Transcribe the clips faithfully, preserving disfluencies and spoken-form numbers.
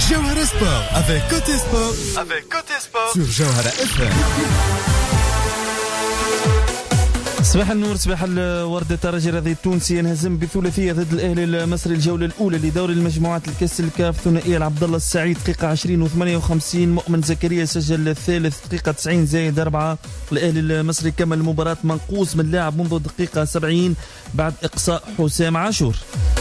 Jawhara Sport avec Côté Sport, avec Côté Sport sur Jawhara إف إم. صباح النور، صباح الورد. الترجي الرياضي التونسي ينهزم بثلاثيه ضد الاهلي المصري الجوله الاولى لدوري المجموعات الكاس الكاف. ثنائيه العبد الله السعيد دقيقه عشرين وثمانية وخمسين، مؤمن زكريا سجل الثالث دقيقه تسعين زائد أربعة. الاهلي المصري كمل المباراه منقوص من لاعب منذ الدقيقه سبعين بعد اقصاء حسام عاشور.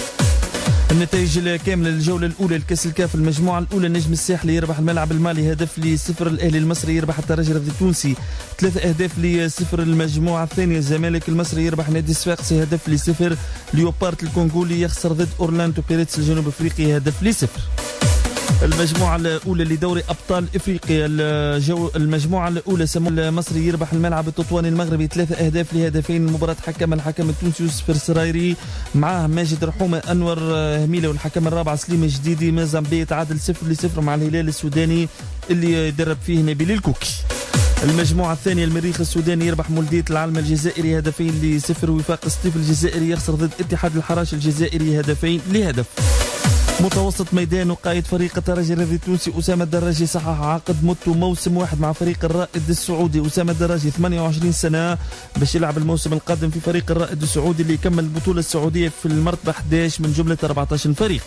النتائج الكاملة للجولة الأولى لكأس الكاف المجموعة الأولى: النجم الساحلي يربح الملعب المالي هدف لصفر، الأهلي المصري يربح الترجي الرياضي التونسي ثلاثة أهداف لصفر. المجموعة الثانية: الزمالك المصري يربح نادي الصفاقسي هدف لصفر، ليوبارت الكونغولي يخسر ضد أورلاندو بيريتس الجنوب أفريقي هدف لصفر. المجموعة الأولى لدوري أبطال إفريقيا، الجو المجموعة الأولى: سمو المصري يربح الملعب التطواني المغربي ثلاثة أهداف لهدفين. المباراة حكم الحكم التونسي يوسف السرايري، معاه ماجد رحومة، أنور هميلة، والحكم الرابع سليم الجديدي. مازامبي تعادل صفر لصفر مع الهلال السوداني اللي يدرب فيه نبيل الكوكي. المجموعة الثانية: المريخ السوداني يربح مولدية العالم الجزائري هدفين لصفر، وفاق سطيف الجزائري يخسر ضد اتحاد الحراش الجزائري هدفين لهدف. متوسط ميدان: وقائد فريق الترجي الرياضي التونسي أسامة الدراجي صحح عقد مدته موسم واحد مع فريق الرائد السعودي. أسامة الدراجي ثمانية وعشرين سنة باش يلعب الموسم القادم في فريق الرائد السعودي اللي يكمل البطولة السعودية في المرتبة أحد عشر من جملة أربعة عشر فريق.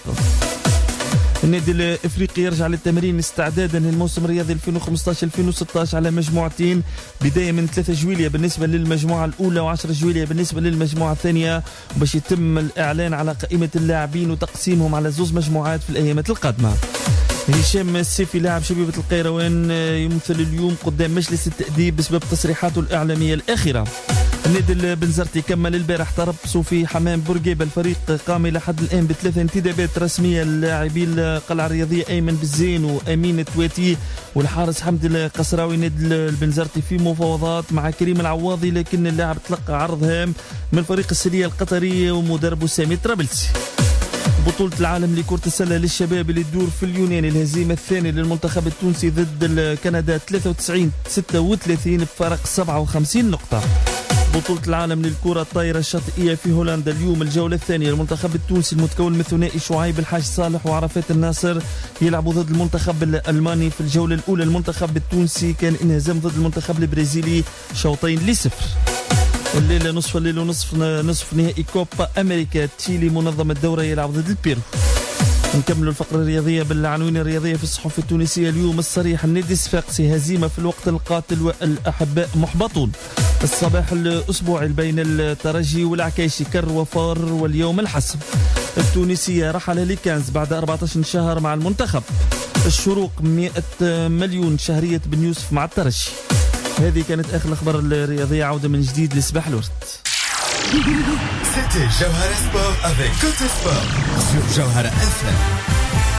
النادي الافريقي يرجع للتمرين استعدادا للموسم الرياضي ألفين وخمسطاش ألفين وستطاش على مجموعتين، بدايه من ثلاثة جويلية بالنسبه للمجموعه الاولى وعشرة جويلية بالنسبه للمجموعه الثانيه، باش يتم الاعلان على قائمه اللاعبين وتقسيمهم على زوج مجموعات في الايامات القادمه. هشام السيفي لاعب شبيبة القيروان يمثل اليوم قدام مجلس التأديب بسبب تصريحاته الإعلامية الأخيرة. النادي البنزرتي كمل البارح تربصوا في حمام بورقيبة. الفريق قام إلى حد الآن بثلاث انتدابات رسمية للاعبي القلعة الرياضية أيمن بالزين وأمين تواتي والحارس حمد القصراوي. نادي البنزرتي في مفاوضات مع كريم العواضي، لكن اللاعب تلقى عرض هام من فريق السلية القطري ومدربه سامي طرابلسي. بطولة العالم لكرة السلة للشباب اللي تدور في اليونان، الهزيمة الثانية للمنتخب التونسي ضد كندا ثلاثة وتسعين ستة وثلاثين بفارق سبعة وخمسين نقطة. بطولة العالم للكرة الطائرة الشاطئية في هولندا اليوم الجولة الثانية، المنتخب التونسي المتكون من ثنائي شعيب الحاج صالح وعرفات الناصر يلعبوا ضد المنتخب الألماني. في الجولة الأولى المنتخب التونسي كان انهزم ضد المنتخب البرازيلي شوطين لصفر. الليلة نصف الليل ونصف نصف نهائي كوبا أمريكا، تشيلي منظم الدورة يلعب ضد البيرو. نكمل الفقرة الرياضية بالعناوين الرياضية في الصحف التونسية اليوم. الصريح: النادي الصفاقسي هزيمة في الوقت القاتل والأحباء محبطون. الصباح الأسبوعي بين الترجي والعكايشي كر وفار واليوم الحسم. التونسية رحل لكانز بعد أربعة عشر شهر مع المنتخب. الشروق مئة مليون شهرية بن يوسف مع الترجي. هذه كانت آخر الأخبار الرياضية. عودة من جديد لصباح الورد. C'était Jawhara Sport avec Côté Sport sur Jawhara إف إم.